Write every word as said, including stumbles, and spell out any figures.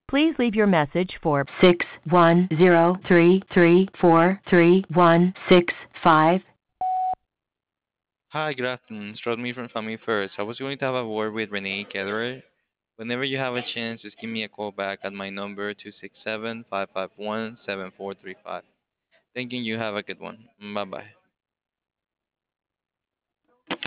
Please leave your message for six one zero three three four three one six five. Hi, good afternoon. It's Rodney from Family First. I was going to have a word with Renee Ketterer. Whenever you have a chance, just give me a call back at my number two six seven, five five one, seven four three five. Thanking you. Have a good one. Bye bye.